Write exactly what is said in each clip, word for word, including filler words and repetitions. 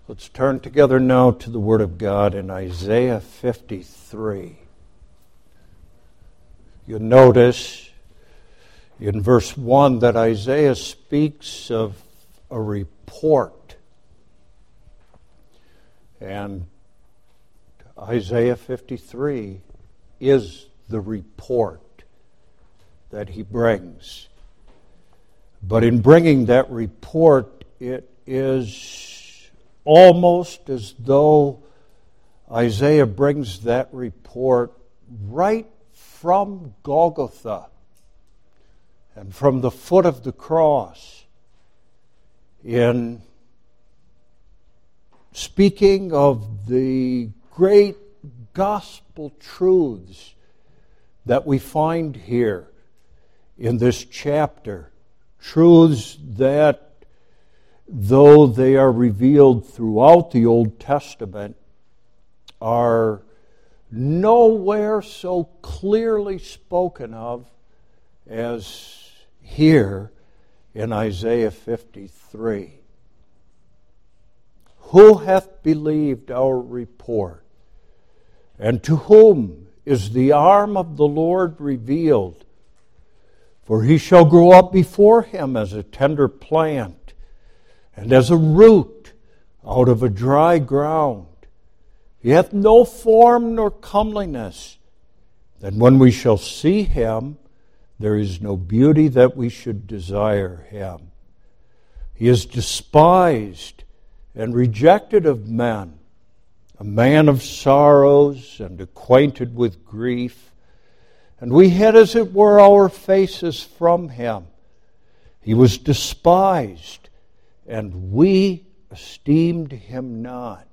Let's turn together now to the Word of God in Isaiah fifty-three. You'll notice in verse one that Isaiah speaks of a report. And Isaiah fifty-three is the report that he brings. But in bringing that report, it is almost as though Isaiah brings that report right from Golgotha and from the foot of the cross, in speaking of the great gospel truths that we find here in this chapter. Truths that, though they are revealed throughout the Old Testament, are nowhere so clearly spoken of as here in Isaiah fifty-three. Who hath believed our report? And to whom is the arm of the Lord revealed? For he shall grow up before him as a tender plant, and as a root out of a dry ground. He hath no form nor comeliness, that when we shall see him, there is no beauty that we should desire him. He is despised and rejected of men, a man of sorrows and acquainted with grief. And we hid, as it were, our faces from him. He was despised, and we esteemed him not.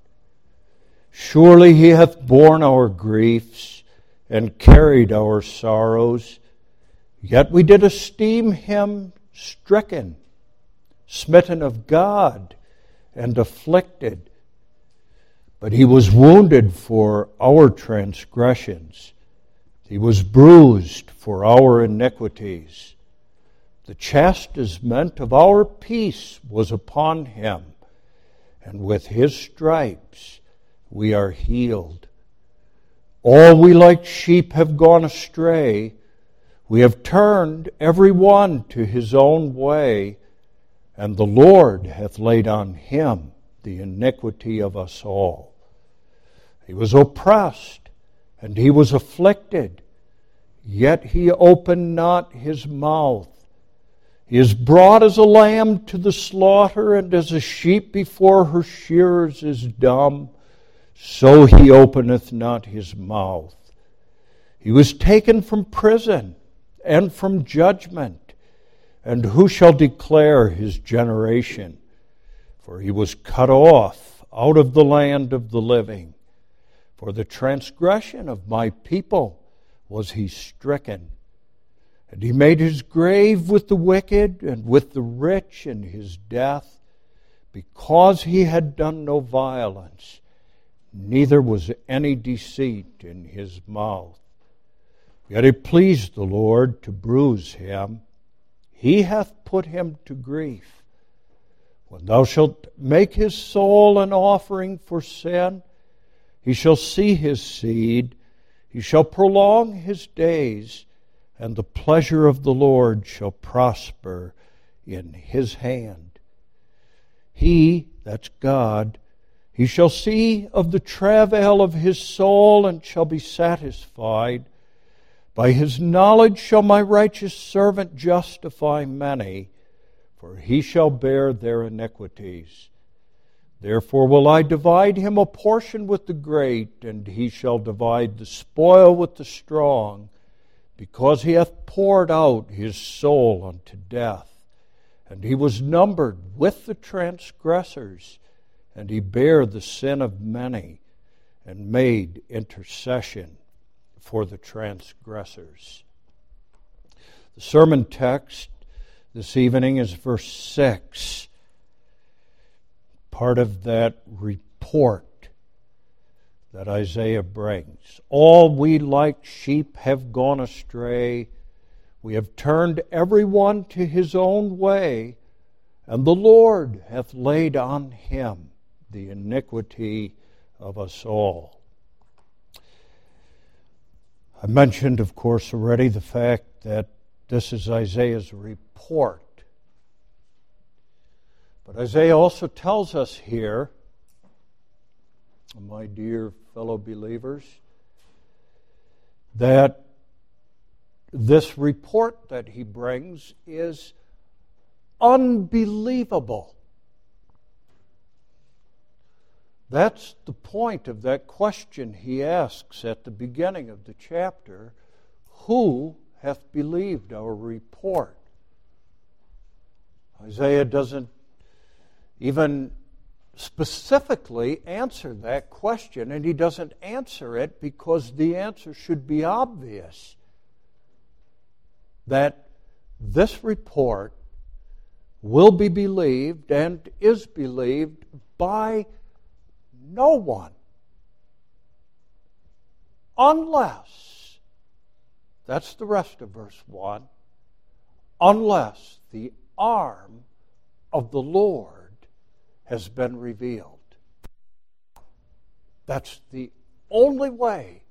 Surely he hath borne our griefs and carried our sorrows. Yet we did esteem him stricken, smitten of God, and afflicted. But he was wounded for our transgressions. He was bruised for our iniquities. The chastisement of our peace was upon him, and with his stripes we are healed. All we like sheep have gone astray. We have turned every one to his own way, and the Lord hath laid on him the iniquity of us all. He was oppressed, and he was afflicted, yet he opened not his mouth. He is brought as a lamb to the slaughter, and as a sheep before her shearers is dumb, so he openeth not his mouth. He was taken from prison and from judgment, and who shall declare his generation? For he was cut off out of the land of the living. For the transgression of my people was he stricken. And he made his grave with the wicked and with the rich in his death, because he had done no violence, neither was any deceit in his mouth. Yet it pleased the Lord to bruise him. He hath put him to grief. When thou shalt make his soul an offering for sin, he shall see his seed, he shall prolong his days, and the pleasure of the Lord shall prosper in his hand. He, that's God, he shall see of the travail of his soul, and shall be satisfied. By his knowledge shall my righteous servant justify many, for he shall bear their iniquities. Therefore will I divide him a portion with the great, and he shall divide the spoil with the strong, because he hath poured out his soul unto death. And he was numbered with the transgressors, and he bare the sin of many, and made intercession for the transgressors. The sermon text this evening is verse six, part of that report that Isaiah brings. All we like sheep have gone astray. We have turned every one to his own way, and the Lord hath laid on him the iniquity of us all. I mentioned, of course, already the fact that this is Isaiah's report. But Isaiah also tells us here, my dear fellow believers, that this report that he brings is unbelievable. That's the point of that question he asks at the beginning of the chapter. Who hath believed our report? Isaiah doesn't even specifically answer that question, and he doesn't answer it because the answer should be obvious. That this report will be believed and is believed by no one, unless, that's the rest of verse one, unless the arm of the Lord has been revealed. That's the only way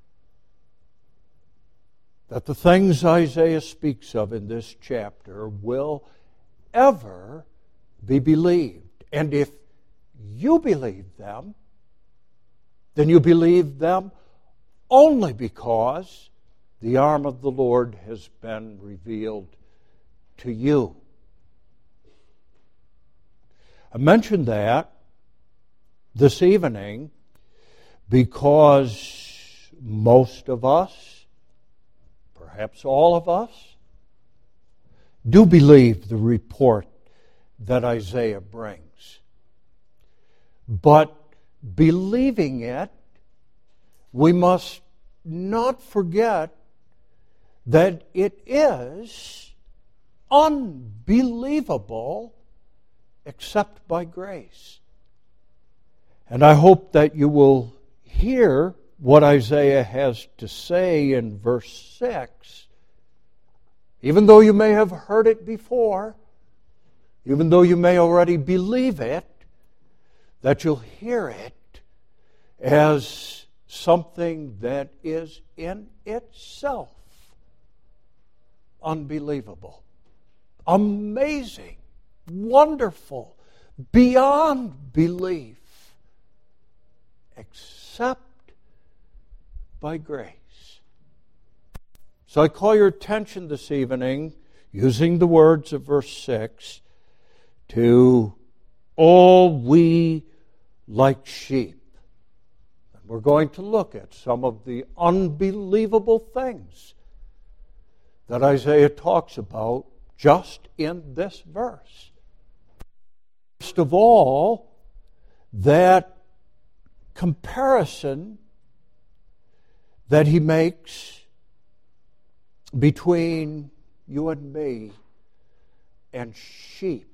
that the things Isaiah speaks of in this chapter will ever be believed. And if you believe them, then you believe them only because the arm of the Lord has been revealed to you. I mentioned that this evening because most of us, perhaps all of us, do believe the report that Isaiah brings. But believing it, we must not forget that it is unbelievable except by grace. And I hope that you will hear what Isaiah has to say in verse six, even though you may have heard it before, even though you may already believe it, that you'll hear it as something that is in itself unbelievable, amazing, wonderful, beyond belief, except by grace. So I call your attention this evening, using the words of verse six, to all we like sheep. And we're going to look at some of the unbelievable things that Isaiah talks about just in this verse. First of all, that comparison that he makes between you and me and sheep.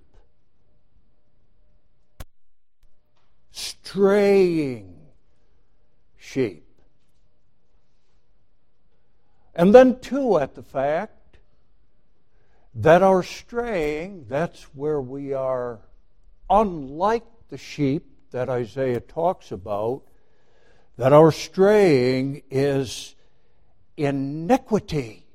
Straying sheep. And then, too, at the fact that our straying, that's where we are unlike the sheep that Isaiah talks about, that our straying is iniquity.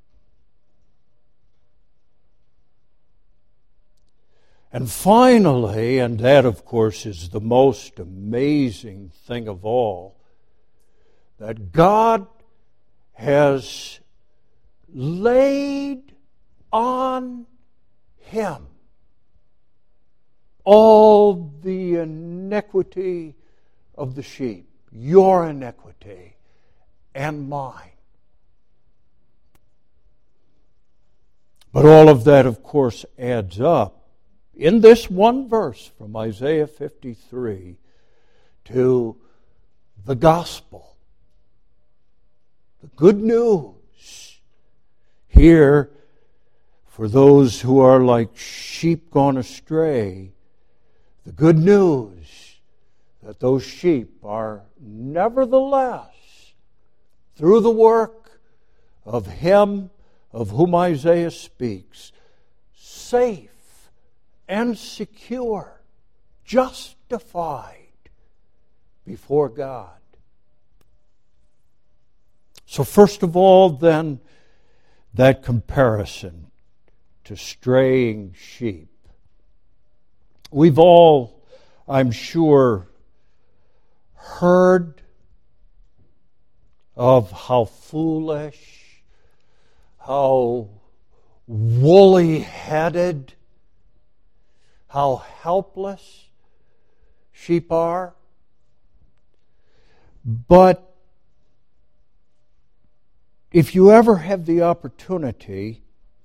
And finally, and that of course is the most amazing thing of all, that God has laid on Him all the iniquity of the sheep, your iniquity and mine. But all of that, of course, adds up in this one verse from Isaiah fifty-three to the gospel, the good news here for those who are like sheep gone astray. The good news that those sheep are nevertheless, through the work of Him of whom Isaiah speaks, safe and secure, just justified before God. So first of all, then, that comparison to straying sheep. We've all, I'm sure, heard of how foolish, how woolly-headed, how helpless sheep are. But if you ever have the opportunity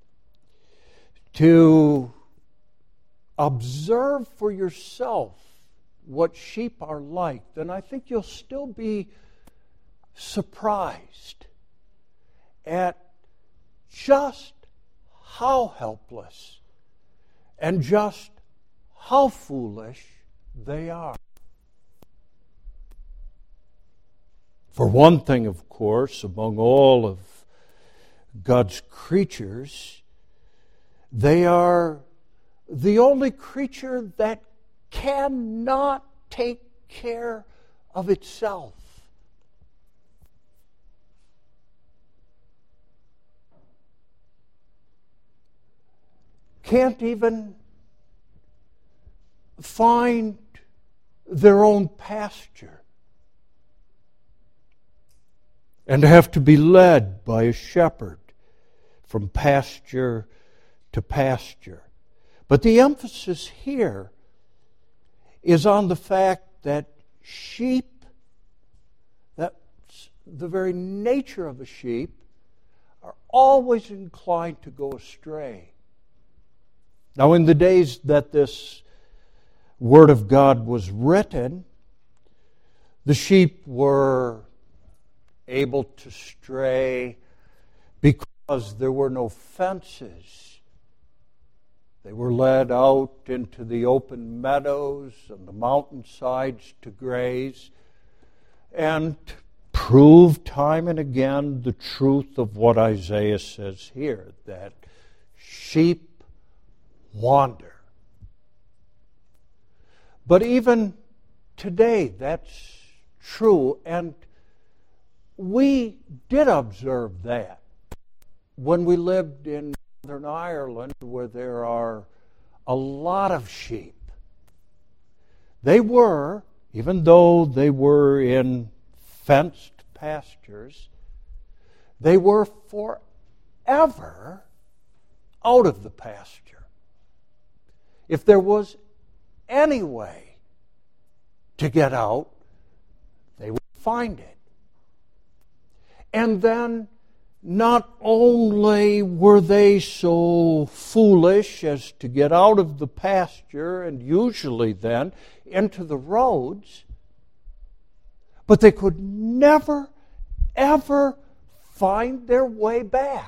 to observe for yourself what sheep are like, then I think you'll still be surprised at just how helpless and just how foolish they are. For one thing, of course, among all of God's creatures, they are the only creature that cannot take care of itself. Can't even find their own pasture, and have to be led by a shepherd from pasture to pasture. But the emphasis here is on the fact that sheep, that's the very nature of a sheep, are always inclined to go astray. Now, in the days that this Word of God was written, the sheep were able to stray because there were no fences. They were led out into the open meadows and the mountainsides to graze, and prove time and again the truth of what Isaiah says here, that sheep wander. But even today, that's true, and we did observe that when we lived in Northern Ireland, where there are a lot of sheep. They were, even though they were in fenced pastures, they were forever out of the pasture. If there was any way to get out, they would find it. And then not only were they so foolish as to get out of the pasture, and usually then into the roads, but they could never, ever find their way back.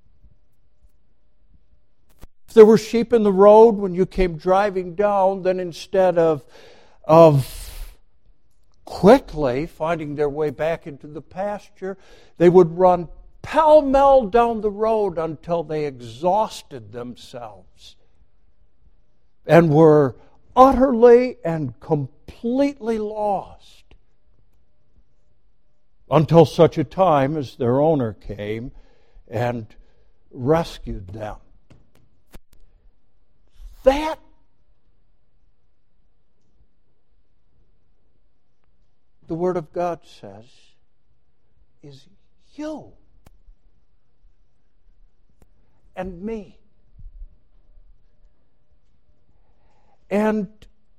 If there were sheep in the road when you came driving down, then instead of, of quickly finding their way back into the pasture, they would run pell-mell down the road until they exhausted themselves and were utterly and completely lost until such a time as their owner came and rescued them. That the Word of God says is you and me. And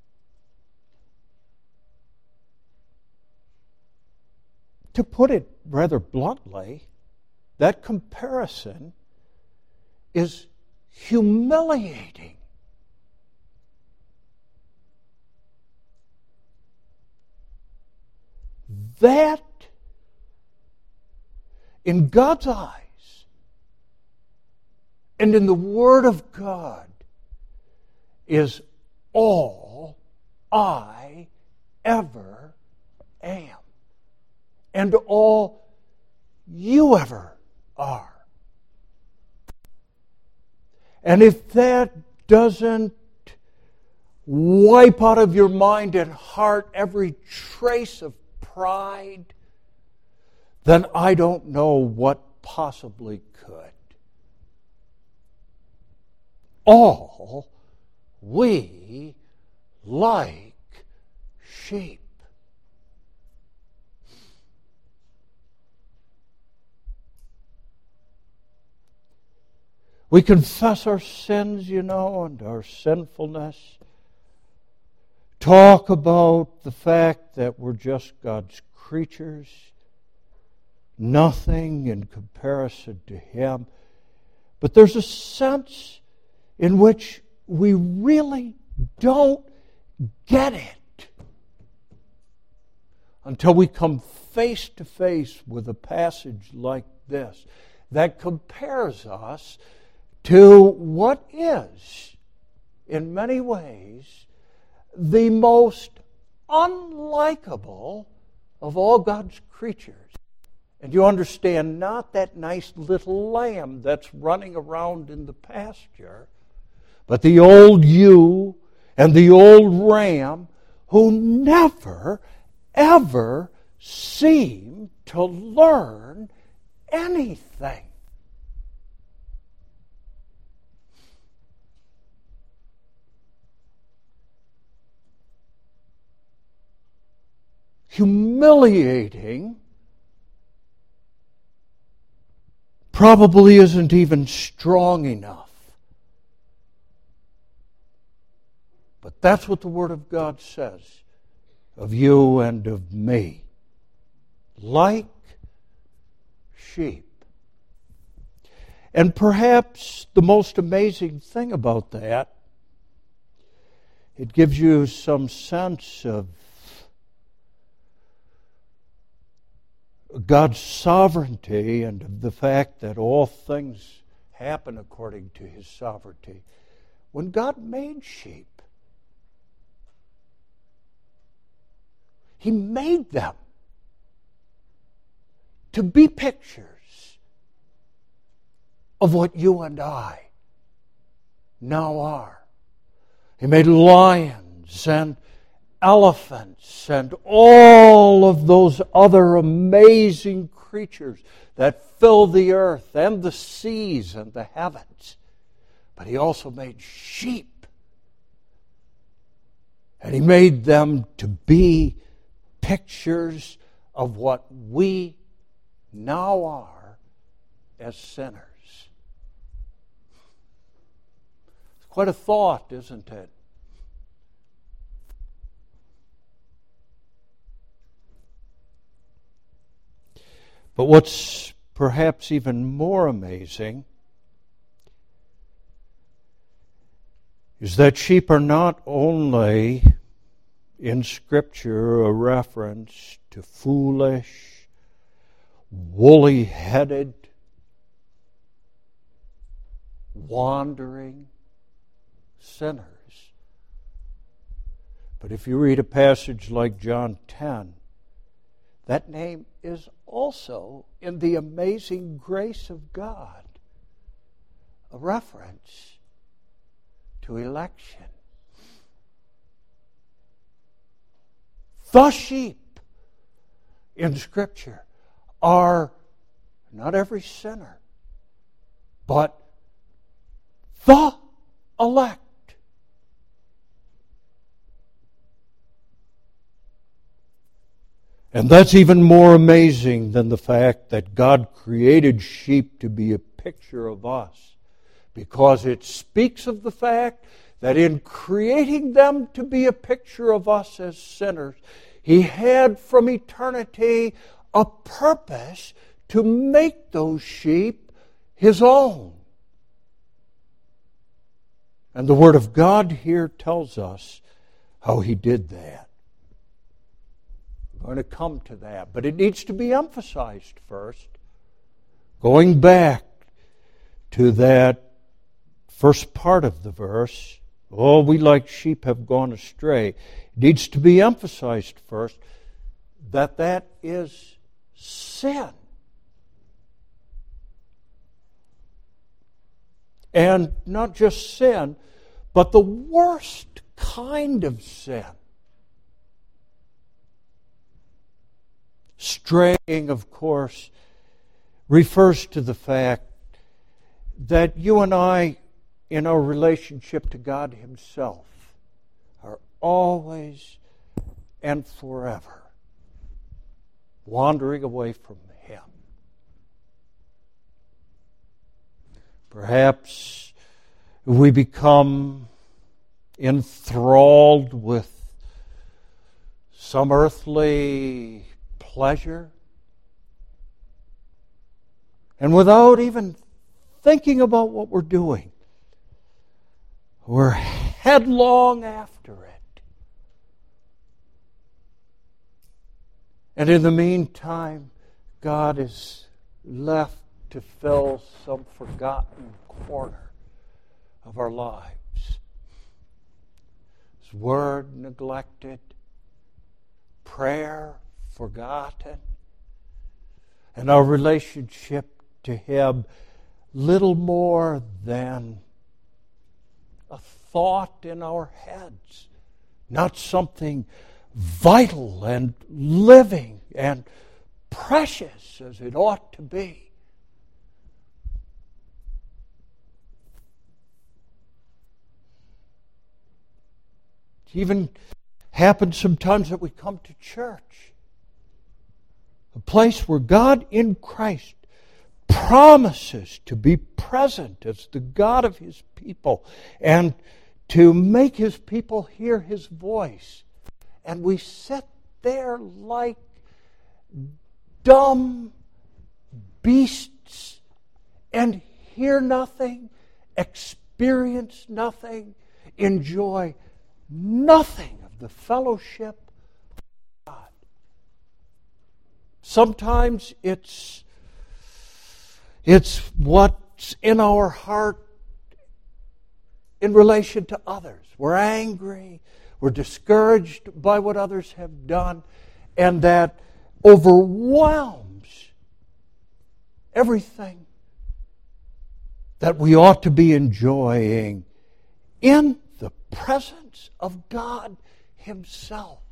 to put it rather bluntly, that comparison is humiliating. That, in God's eyes and in the Word of God, is all I ever am and all you ever are. And if that doesn't wipe out of your mind and heart every trace of pride, then I don't know what possibly could. All we like sheep. We confess our sins, you know, and our sinfulness. Talk about the fact that we're just God's creatures, nothing in comparison to Him. But there's a sense in which we really don't get it until we come face to face with a passage like this that compares us to what is, in many ways, the most unlikable of all God's creatures. And you understand, not that nice little lamb that's running around in the pasture, but the old ewe and the old ram who never, ever seem to learn anything. Humiliating probably isn't even strong enough. But that's what the Word of God says of you and of me. Like sheep. And perhaps the most amazing thing about that, it gives you some sense of God's sovereignty and of the fact that all things happen according to His sovereignty. When God made sheep, He made them to be pictures of what you and I now are. He made lions and elephants and all of those other amazing creatures that fill the earth and the seas and the heavens. But He also made sheep. And He made them to be pictures of what we now are as sinners. It's quite a thought, isn't it? But what's perhaps even more amazing is that sheep are not only in Scripture a reference to foolish, woolly-headed, wandering sinners. But if you read a passage like John ten, that name is also, in the amazing grace of God, a reference to election. The sheep in Scripture are not every sinner, but the elect. And that's even more amazing than the fact that God created sheep to be a picture of us, because it speaks of the fact that in creating them to be a picture of us as sinners, He had from eternity a purpose to make those sheep His own. And the Word of God here tells us how He did that. We're going to come to that, but it needs to be emphasized first. Going back to that first part of the verse, all we like sheep have gone astray. It needs to be emphasized first that that is sin. And not just sin, but the worst kind of sin. Straying, of course, refers to the fact that you and I, in our relationship to God Himself, are always and forever wandering away from Him. Perhaps we become enthralled with some earthly pleasure, and without even thinking about what we're doing, we're headlong after it. And in the meantime, God is left to fill some forgotten corner of our lives. His Word neglected, prayer forgotten, and our relationship to Him little more than a thought in our heads, not something vital and living and precious as it ought to be. It even happens sometimes that we come to church, a place where God in Christ promises to be present as the God of His people and to make His people hear His voice. And we sit there like dumb beasts and hear nothing, experience nothing, enjoy nothing of the fellowship of God. Sometimes it's It's what's in our heart in relation to others. We're angry, we're discouraged by what others have done, and that overwhelms everything that we ought to be enjoying in the presence of God Himself.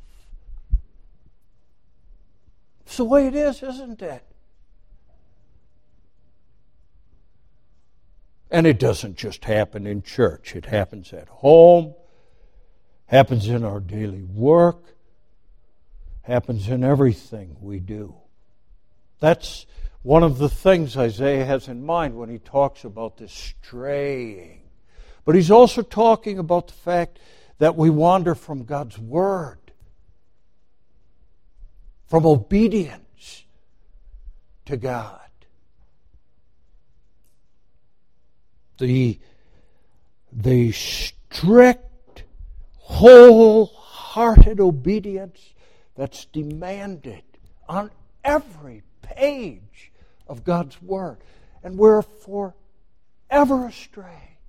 It's the way it is, isn't it? And it doesn't just happen in church. It happens at home, happens in our daily work, happens in everything we do. That's one of the things Isaiah has in mind when he talks about this straying. But he's also talking about the fact that we wander from God's Word, from obedience to God. The, the strict, wholehearted obedience that's demanded on every page of God's Word. And we're forever astray.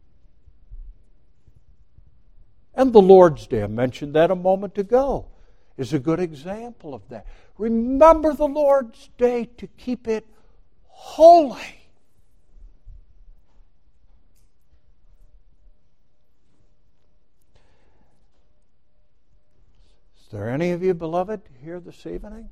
And the Lord's Day, I mentioned that a moment ago, is a good example of that. Remember the Lord's Day to keep it holy. Is there any of you, beloved, here this evening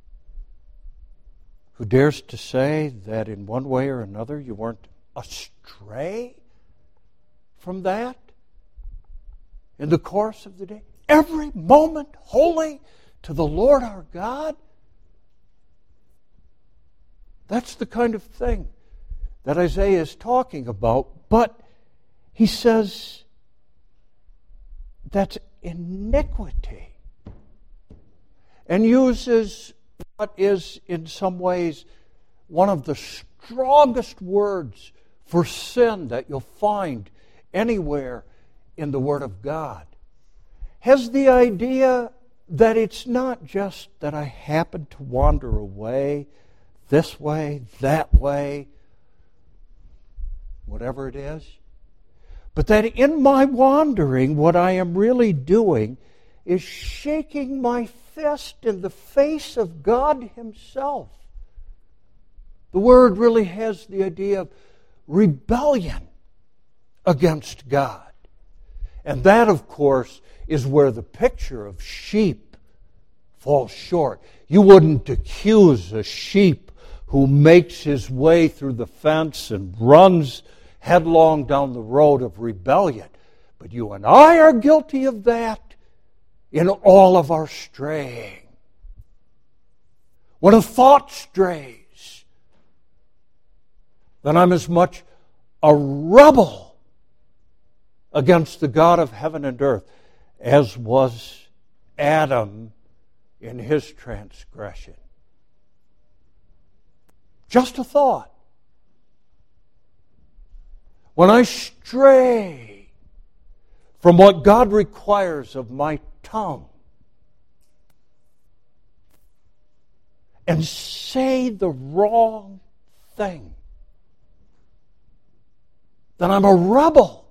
who dares to say that in one way or another you weren't astray from that in the course of the day? Every moment holy to the Lord our God? That's the kind of thing that Isaiah is talking about, but he says that's iniquity. And uses what is in some ways one of the strongest words for sin that you'll find anywhere in the Word of God. Has the idea that it's not just that I happen to wander away this way, that way, whatever it is, but that in my wandering, what I am really doing is shaking my fist in the face of God Himself. The word really has the idea of rebellion against God. And that, of course, is where the picture of sheep falls short. You wouldn't accuse a sheep who makes his way through the fence and runs headlong down the road of rebellion. But you and I are guilty of that in all of our straying. When a thought strays, then I'm as much a rebel against the God of heaven and earth as was Adam in his transgression. Just a thought. When I stray from what God requires of my tongue and say the wrong thing, then I'm a rebel.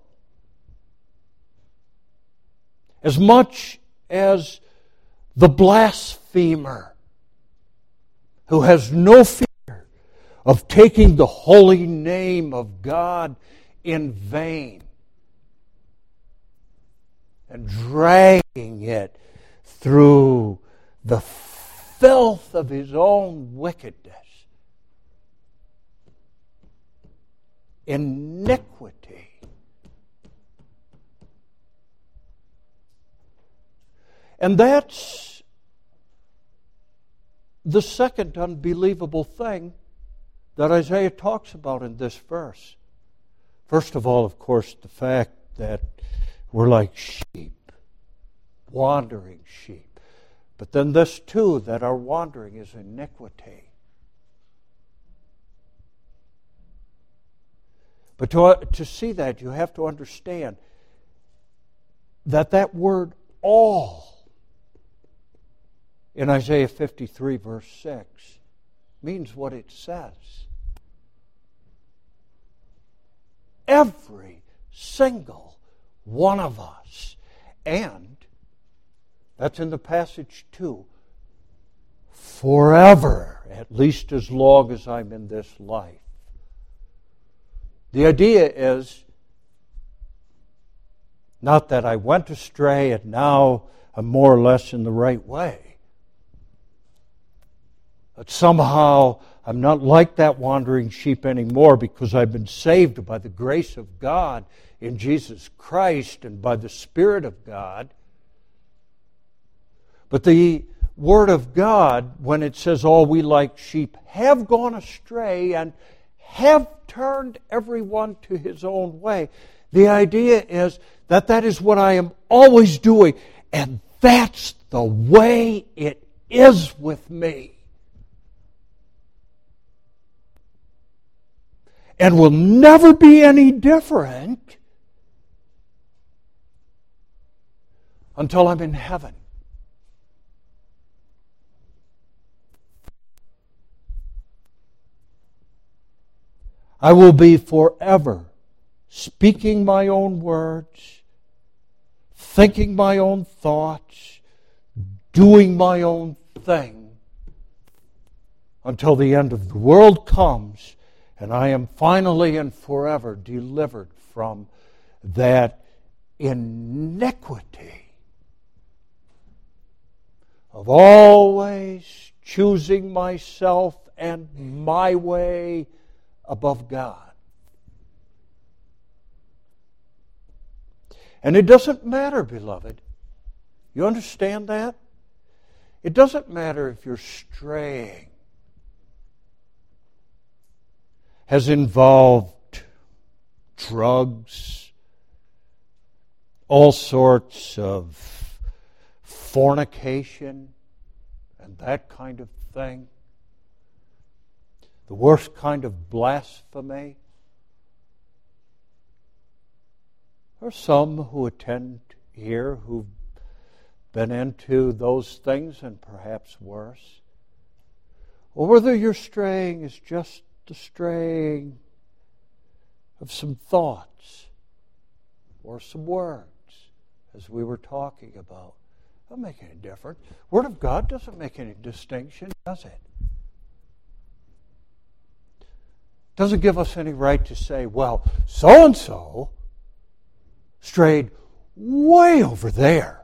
As much as the blasphemer who has no fear of taking the holy name of God in vain and dragging it through the filth of his own wickedness, iniquity. And that's the second unbelievable thing that Isaiah talks about in this verse. First of all, of course, the fact that we're like sheep, wandering sheep. But then this too, that our wandering is iniquity. But to, to see that, you have to understand that that word all in Isaiah fifty-three, verse six, means what it says. Every single one of us. And that's in the passage too. Forever, at least as long as I'm in this life. The idea is not that I went astray and now I'm more or less in the right way. But somehow I'm not like that wandering sheep anymore because I've been saved by the grace of God in Jesus Christ and by the Spirit of God. But the Word of God, when it says all we like sheep have gone astray and have turned everyone to his own way, the idea is that that is what I am always doing, and that's the way it is with me. And will never be any different until I'm in heaven. I will be forever speaking my own words, thinking my own thoughts, doing my own thing until the end of the world comes and I am finally and forever delivered from that iniquity of always choosing myself and my way above God. And it doesn't matter, beloved. You understand that? It doesn't matter if you're straying. Has involved drugs, all sorts of fornication, and that kind of thing. The worst kind of blasphemy. There are some who attend here who've been into those things and perhaps worse. Or whether your straying is just the straying of some thoughts or some words, as we were talking about. Doesn't make any difference. Word of God doesn't make any distinction, does it? Doesn't give us any right to say, well, so-and-so strayed way over there.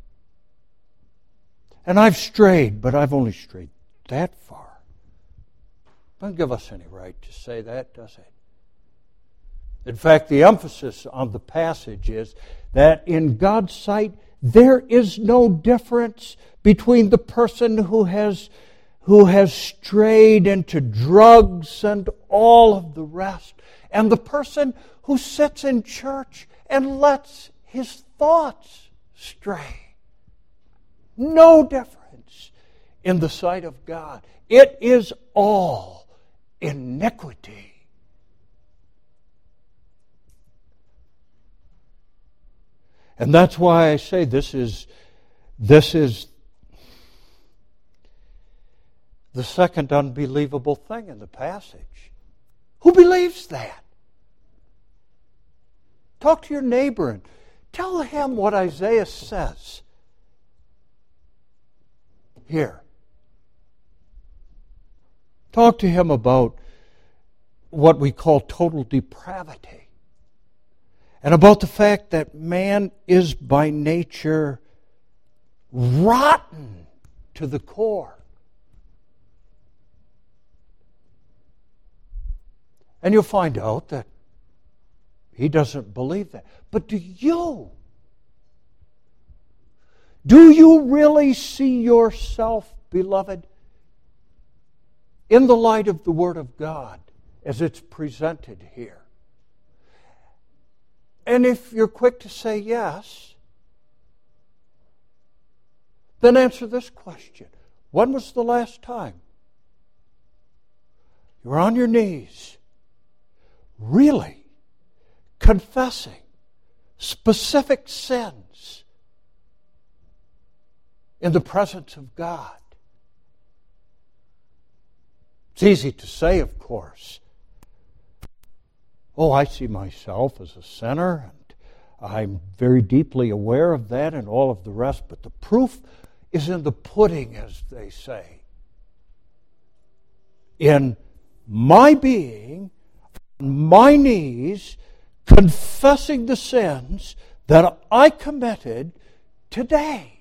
And I've strayed, but I've only strayed that far. Doesn't give us any right to say that, does it? In fact, the emphasis on the passage is that in God's sight, there is no difference between the person who has, who has strayed into drugs and all of the rest, and the person who sits in church and lets his thoughts stray. No difference in the sight of God. It is all iniquity. And that's why I say this is, this is the second unbelievable thing in the passage. Who believes that? Talk to your neighbor and tell him what Isaiah says here. Talk to him about what we call total depravity. And about the fact that man is by nature rotten to the core. And you'll find out that he doesn't believe that. But do you? Do you really see yourself, beloved, in the light of the Word of God as it's presented here? And if you're quick to say yes, then answer this question. When was the last time you were on your knees, really confessing specific sins in the presence of God? It's easy to say, of course. Oh, I see myself as a sinner, and I'm very deeply aware of that and all of the rest, but the proof is in the pudding, as they say. In my being, on my knees, confessing the sins that I committed today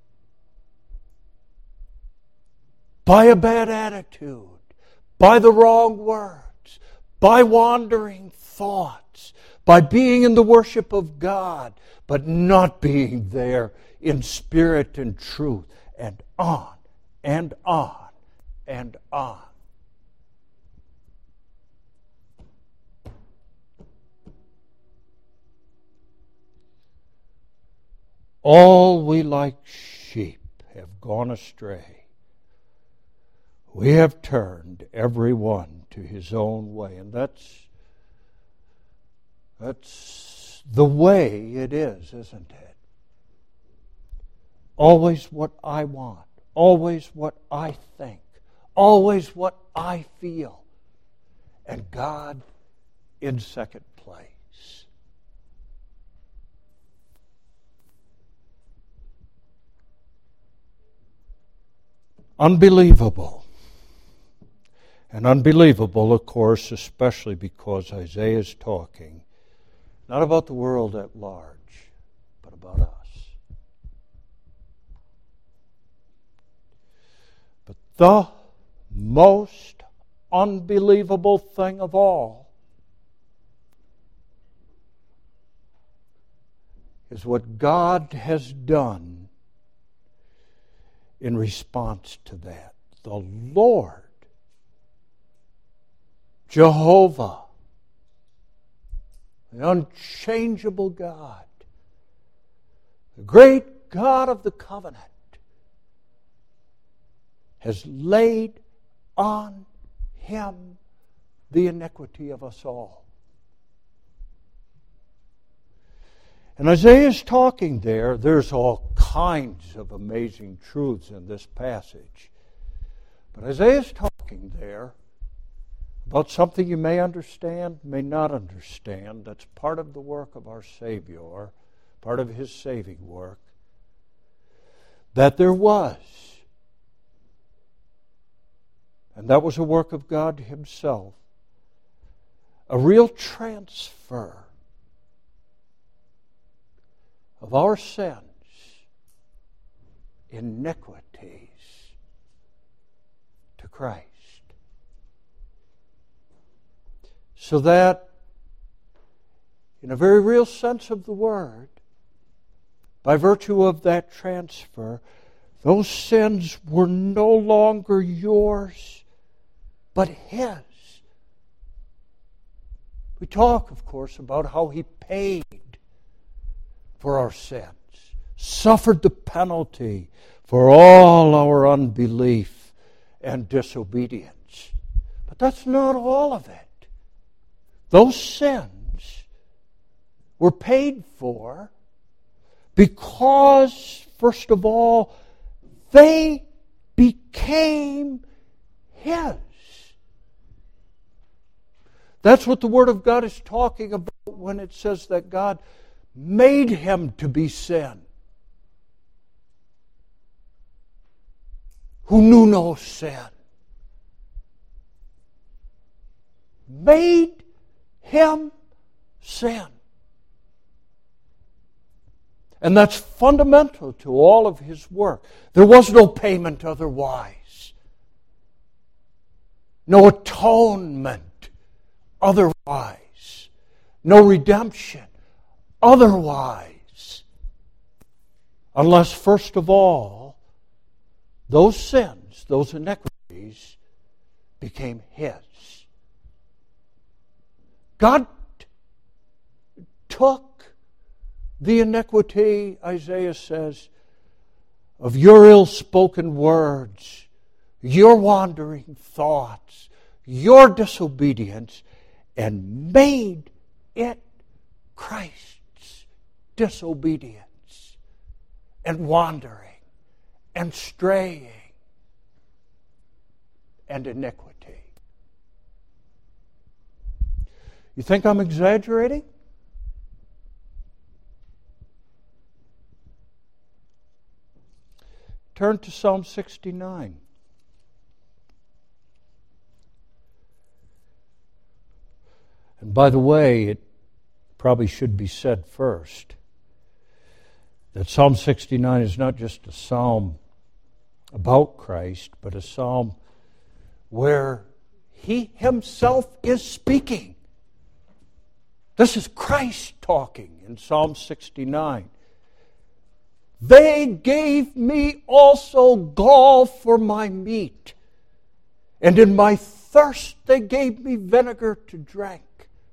by a bad attitude, by the wrong words, by wandering thoughts, by being in the worship of God, but not being there in spirit and truth, and on, and on, and on. All we like sheep have gone astray. We have turned every one to his own way, and that's That's the way it is, isn't it? Always what I want. Always what I think. Always what I feel. And God in second place. Unbelievable. And unbelievable, of course, especially because Isaiah is talking not about the world at large, but about us. But the most unbelievable thing of all is what God has done in response to that. The Lord, Jehovah, the unchangeable God, the great God of the covenant, has laid on him the iniquity of us all. And Isaiah is talking there. There's all kinds of amazing truths in this passage. But Isaiah is talking there about something you may understand, may not understand. That's part of the work of our Savior, part of his saving work. That there was, and that was a work of God himself, a real transfer of our sins, iniquities, to Christ. So that, in a very real sense of the word, by virtue of that transfer, those sins were no longer yours, but His. We talk, of course, about how He paid for our sins, suffered the penalty for all our unbelief and disobedience. But that's not all of it. Those sins were paid for because, first of all, they became His. That's what the Word of God is talking about when it says that God made Him to be sin, who knew no sin. Made Him sin. And that's fundamental to all of His work. There was no payment otherwise. No atonement otherwise. No redemption otherwise. Unless, first of all, those sins, those iniquities, became His. God took the iniquity, Isaiah says, of your ill-spoken words, your wandering thoughts, your disobedience, and made it Christ's disobedience and wandering and straying and iniquity. You think I'm exaggerating? Turn to Psalm sixty-nine. And by the way, it probably should be said first that Psalm sixty-nine is not just a psalm about Christ, but a psalm where He Himself is speaking. This is Christ talking in Psalm sixty-nine. They gave me also gall for my meat, and in my thirst they gave me vinegar to drink.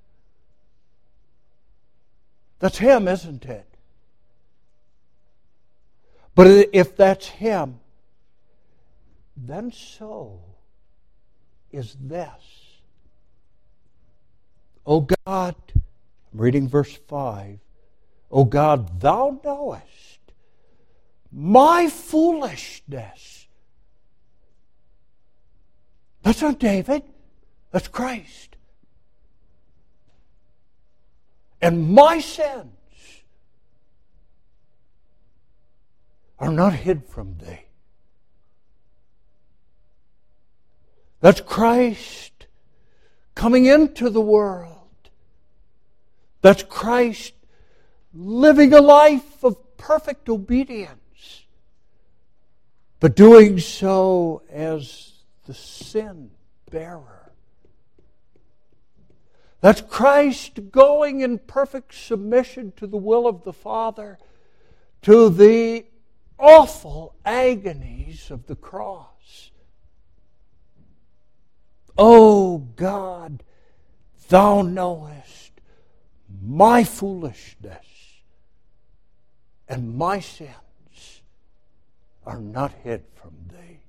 That's Him, isn't it? But if that's Him, then so is this. O God, I'm reading verse five, O God, Thou knowest my foolishness. That's not David. That's Christ. And my sins are not hid from Thee. That's Christ coming into the world. That's Christ living a life of perfect obedience, but doing so as the sin bearer. That's Christ going in perfect submission to the will of the Father, to the awful agonies of the cross. O God, Thou knowest my foolishness, and my sins are not hid from Thee.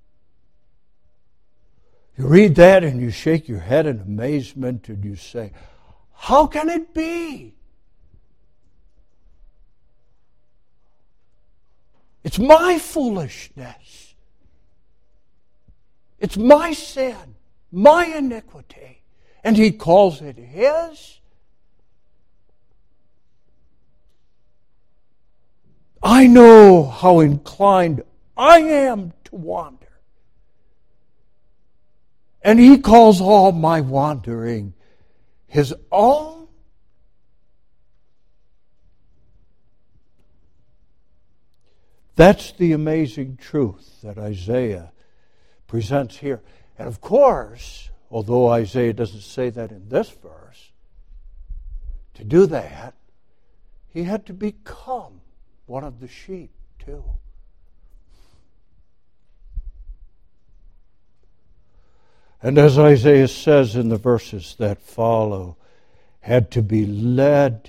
You read that and you shake your head in amazement and you say, how can it be? It's my foolishness. It's my sin, my iniquity. And He calls it His. I know how inclined I am to wander. And He calls all my wandering His own. That's the amazing truth that Isaiah presents here. And of course, although Isaiah doesn't say that in this verse, to do that, he had to become one of the sheep too. And as Isaiah says in the verses that follow, had to be led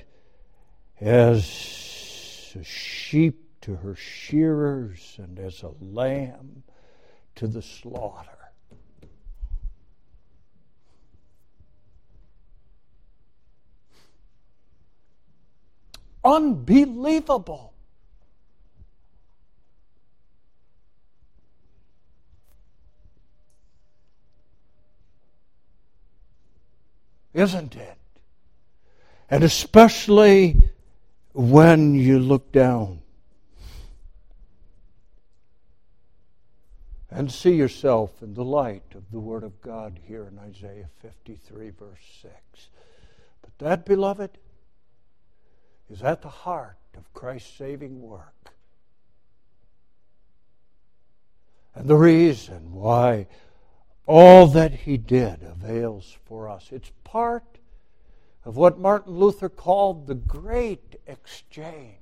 as a sheep to her shearers and as a lamb to the slaughter. Unbelievable. Isn't it? And especially when you look down and see yourself in the light of the Word of God here in Isaiah fifty-three, verse six. But that, beloved, is at the heart of Christ's saving work. And the reason why all that He did avails for us. It's part of what Martin Luther called the great exchange.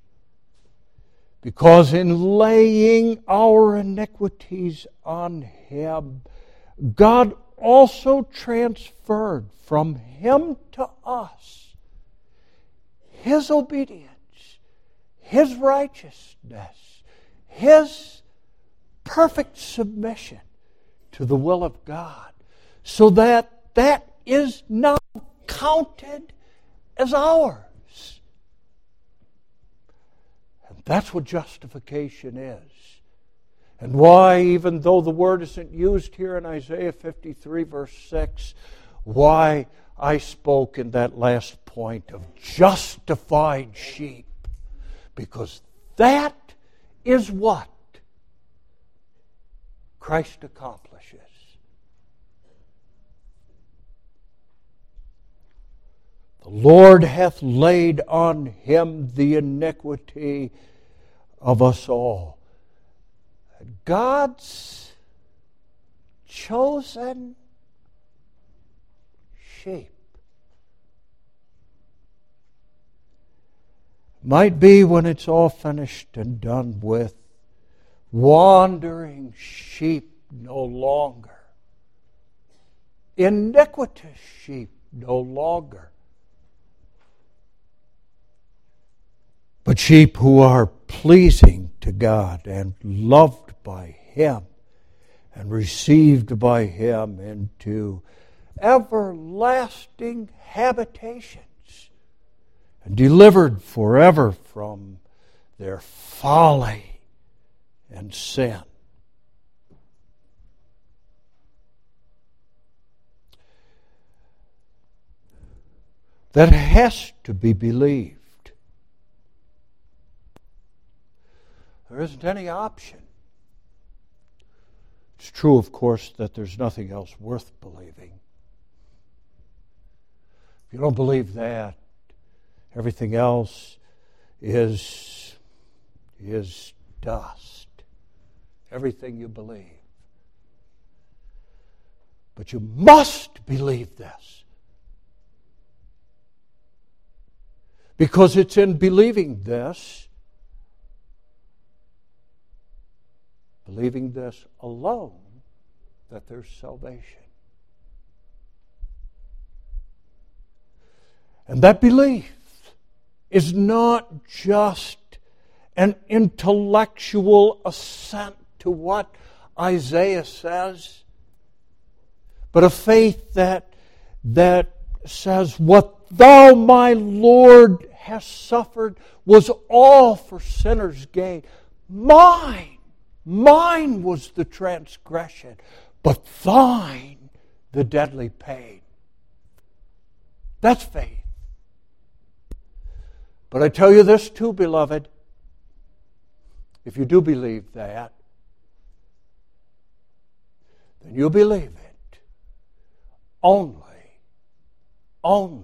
Because in laying our iniquities on Him, God also transferred from Him to us His obedience, His righteousness, His perfect submission to the will of God, so that that is now counted as ours. And that's what justification is. And why, even though the word isn't used here in Isaiah fifty-three, verse six, why I spoke in that last point of justified sheep. Because that is what Christ accomplishes. The Lord hath laid on Him the iniquity of us all. God's chosen sheep might be, when it's all finished and done with, wandering sheep no longer, iniquitous sheep no longer, but sheep who are pleasing to God and loved by Him and received by Him into everlasting habitations and delivered forever from their folly and sin. That has to be believed. There isn't any option. It's true, of course, that there's nothing else worth believing. If you don't believe that, everything else is, is dust. Everything you believe. But you must believe this. Because it's in believing this, believing this alone, that there's salvation. And that belief is not just an intellectual assent to what Isaiah says, but a faith that, that says, what thou, my Lord, hast suffered was all for sinners' gain. Mine, mine was the transgression, but thine the deadly pain. That's faith. But I tell you this too, beloved, if you do believe that, then you believe it only, only,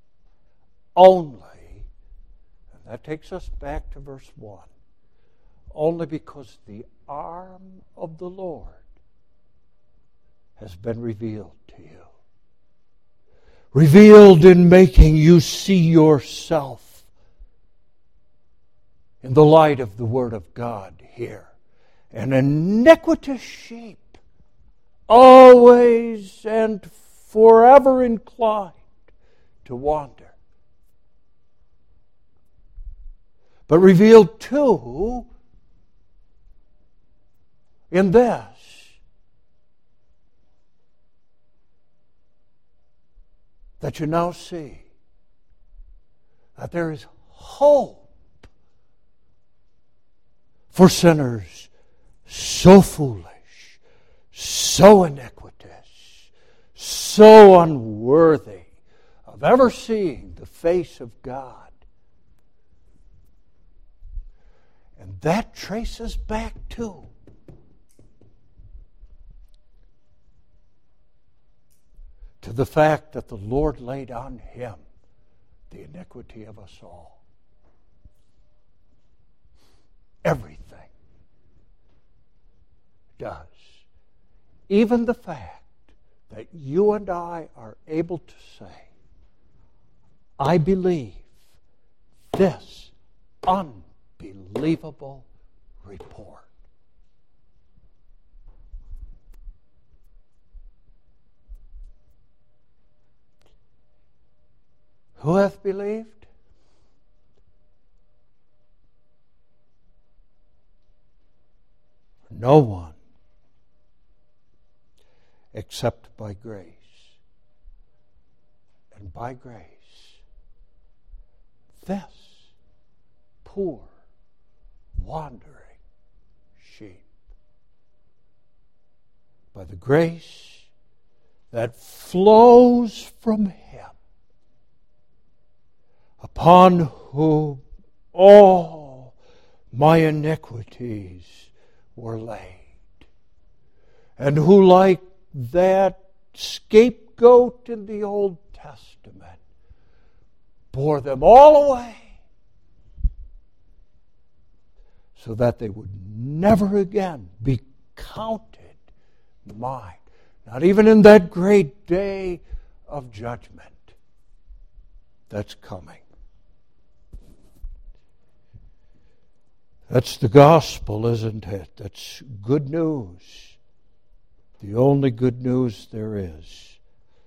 only, and that takes us back to verse one, only because the arm of the Lord has been revealed to you. Revealed in making you see yourself in the light of the Word of God here. An iniquitous sheep, always and forever inclined to wander. But revealed too in this, that you now see that there is hope for sinners so foolish, so iniquitous, so unworthy of ever seeing the face of God. And that traces back to to the fact that the Lord laid on Him the iniquity of us all. Everything does. Even the fact that you and I are able to say, I believe this unbelievable report. Who hath believed? No one, except by grace. And by grace, this poor, wandering sheep, by the grace that flows from Him, upon whom all my iniquities were laid, and who, like that scapegoat in the Old Testament, bore them all away so that they would never again be counted mine, not even in that great day of judgment that's coming. That's the gospel, isn't it? That's good news. The only good news there is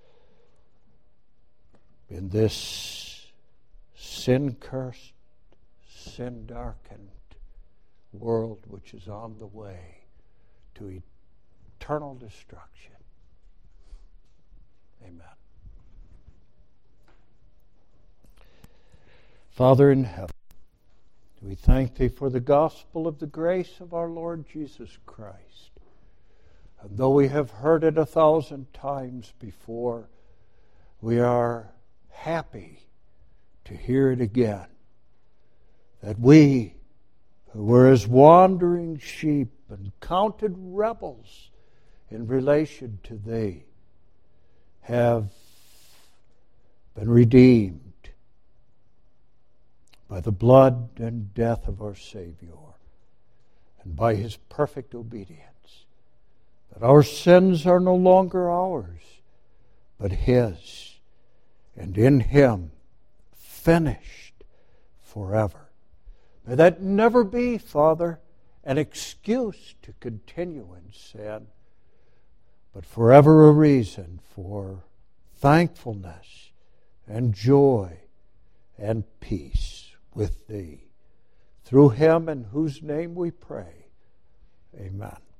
in this sin-cursed, sin-darkened world which is on the way to eternal destruction. Amen. Father in heaven, we thank Thee for the gospel of the grace of our Lord Jesus Christ. And though we have heard it a thousand times before, we are happy to hear it again. That we, who were as wandering sheep and counted rebels in relation to Thee, have been redeemed by the blood and death of our Savior, and by His perfect obedience, that our sins are no longer ours, but His, and in Him finished forever. May that never be, Father, an excuse to continue in sin, but forever a reason for thankfulness and joy and peace with Thee. Through Him in whose name we pray. Amen.